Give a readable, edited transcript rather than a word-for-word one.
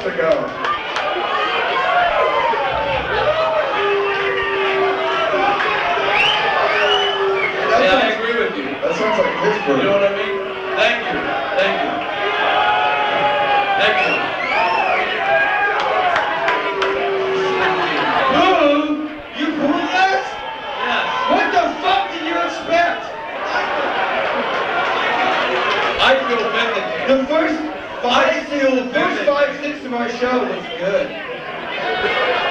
months ago. Yeah, I agree with you. That sounds like Pittsburgh. You know what I mean? Thank you. Thank you. Thank you. Boo! You booed that? Yes. What the fuck did you expect? I feel vindicated. The first five, 6 of our show was good.